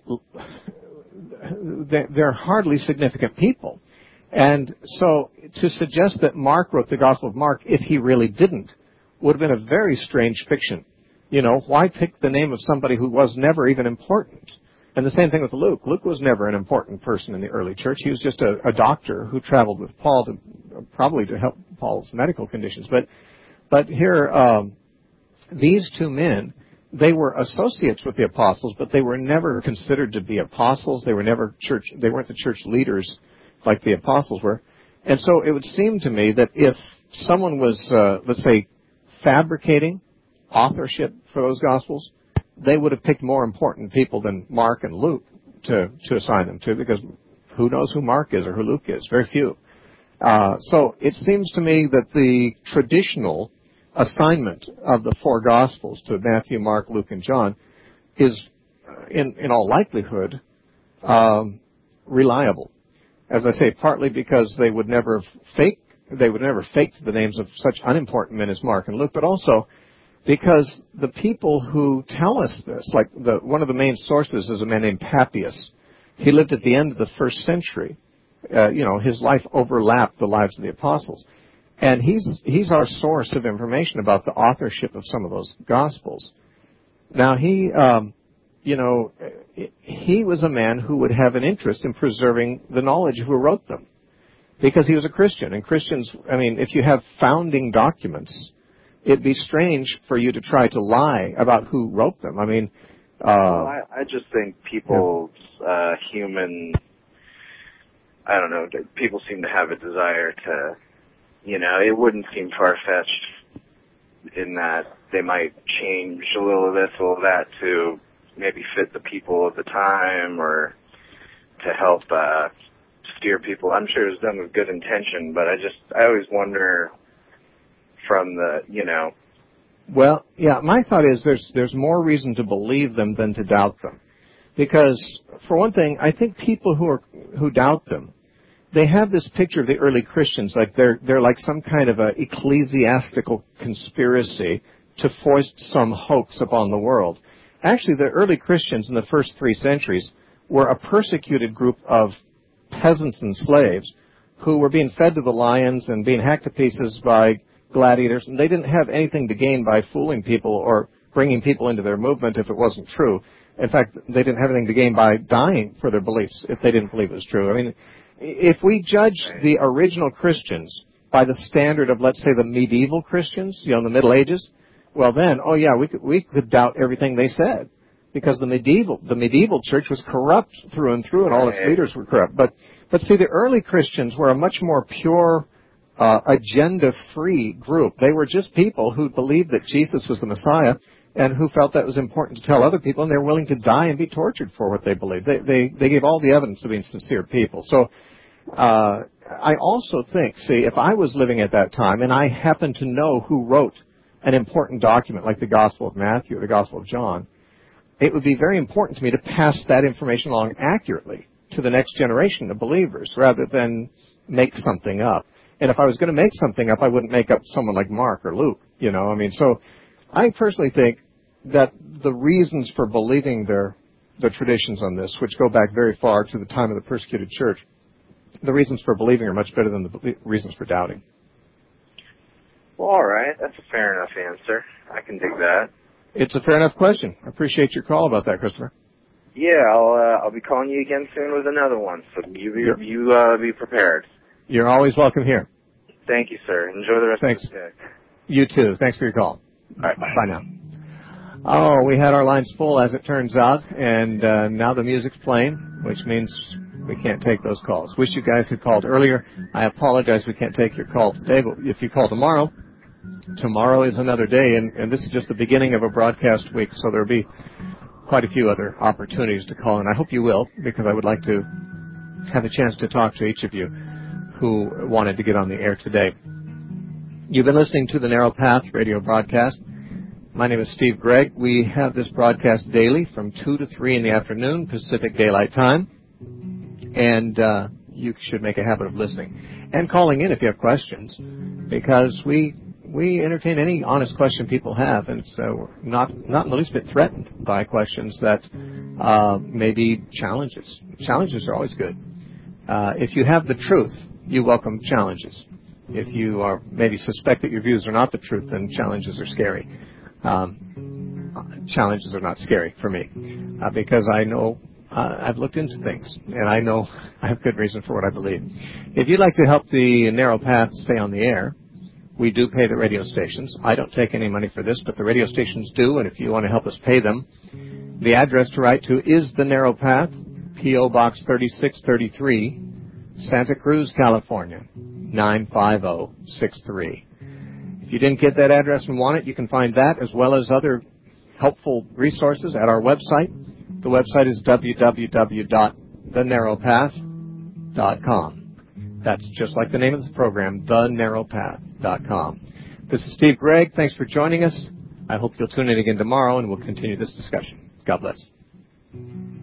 they're hardly significant people. And so to suggest that Mark wrote the Gospel of Mark, if he really didn't, would have been a very strange fiction. You know, why pick the name of somebody who was never even important? And the same thing with Luke. Luke was never an important person in the early church. He was just a, a doctor who traveled with Paul to probably to help Paul's medical conditions. But but here, um, these two men, they were associates with the apostles, but they were never considered to be apostles. They were never church. They weren't the church leaders like the apostles were. And so it would seem to me that if someone was, uh, let's say, fabricating authorship for those Gospels, they would have picked more important people than Mark and Luke to, to assign them to, because who knows who Mark is or who Luke is? Very few. Uh, so it seems to me that the traditional assignment of the four Gospels to Matthew, Mark, Luke, and John is, in, in all likelihood, um, reliable. As I say, partly because they would never fake, they would never fake the names of such unimportant men as Mark and Luke, but also because the people who tell us this, like the, one of the main sources is a man named Papias. He lived at the end of the first century, Uh, you know, his life overlapped the lives of the apostles. And he's he's our source of information about the authorship of some of those Gospels. Now, he, um, you know, he was a man who would have an interest in preserving the knowledge of who wrote them, because he was a Christian. And Christians, I mean, if you have founding documents, it'd be strange for you to try to lie about who wrote them. I mean, uh, well, I, I just think people's uh, human, I don't know, people seem to have a desire to, you know, it wouldn't seem far-fetched in that they might change a little of this, a little of that to maybe fit the people of the time or to help uh, steer people. I'm sure it's done with good intention, but I just, I always wonder from the, you know. Well, yeah, my thought is there's there's more reason to believe them than to doubt them. Because, for one thing, I think people who are who doubt them, they have this picture of the early Christians like they're they're like some kind of a ecclesiastical conspiracy to foist some hoax upon the world. Actually, the early Christians in the first three centuries were a persecuted group of peasants and slaves who were being fed to the lions and being hacked to pieces by gladiators, and they didn't have anything to gain by fooling people or bringing people into their movement if it wasn't true. In fact, they didn't have anything to gain by dying for their beliefs if they didn't believe it was true. I mean, if we judge the original Christians by the standard of, let's say, the medieval Christians, you know, in the Middle Ages, well then, oh yeah, we could, we could doubt everything they said, because the medieval the medieval church was corrupt through and through, and all its leaders were corrupt. But but see, the early Christians were a much more pure, uh, agenda-free group. They were just people who believed that Jesus was the Messiah and who felt that was important to tell other people, and they were willing to die and be tortured for what they believed. They they they gave all the evidence of being sincere people. So uh, I also think, see, if I was living at that time and I happened to know who wrote an important document like the Gospel of Matthew or the Gospel of John, it would be very important to me to pass that information along accurately to the next generation of believers rather than make something up. And if I was going to make something up, I wouldn't make up someone like Mark or Luke, you know. I mean, so I personally think that the reasons for believing their the traditions on this, which go back very far to the time of the persecuted church, the reasons for believing are much better than the reasons for doubting. Well, all right. That's a fair enough answer. I can dig that. It's a fair enough question. I appreciate your call about that, Christopher. Yeah, I'll uh, I'll be calling you again soon with another one, so you be, You're, you uh, be prepared. You're always welcome here. Thank you, sir. Enjoy the rest Thanks. of the day. You too. Thanks for your call. All right, bye. Bye now. Oh, we had our lines full, as it turns out, and uh, now the music's playing, which means we can't take those calls. Wish you guys had called earlier. I apologize we can't take your call today, but if you call tomorrow, tomorrow is another day, and, and this is just the beginning of a broadcast week, so there'll be quite a few other opportunities to call, and I hope you will, because I would like to have a chance to talk to each of you who wanted to get on the air today. You've been listening to the Narrow Path radio broadcast. My name is Steve Gregg. We have this broadcast daily from two to three in the afternoon, Pacific Daylight Time, and uh, you should make a habit of listening and calling in if you have questions, because we we entertain any honest question people have, and so not not in the least bit threatened by questions that uh, may be challenges. Challenges are always good. Uh, if you have the truth, you welcome challenges. If you are maybe suspect that your views are not the truth, then challenges are scary. Um, challenges are not scary for me uh, because I know uh, I've looked into things, and I know I have good reason for what I believe. If you'd like to help the Narrow Path stay on the air, we do pay the radio stations. I don't take any money for this, but the radio stations do, and if you want to help us pay them, the address to write to is the Narrow Path, P O Box thirty-six thirty-three, Santa Cruz, California, nine five zero six three. If you didn't get that address and want it, you can find that as well as other helpful resources at our website. The website is w w w dot the narrow path dot com. That's just like the name of the program, the narrow path dot com. This is Steve Gregg. Thanks for joining us. I hope you'll tune in again tomorrow, and we'll continue this discussion. God bless.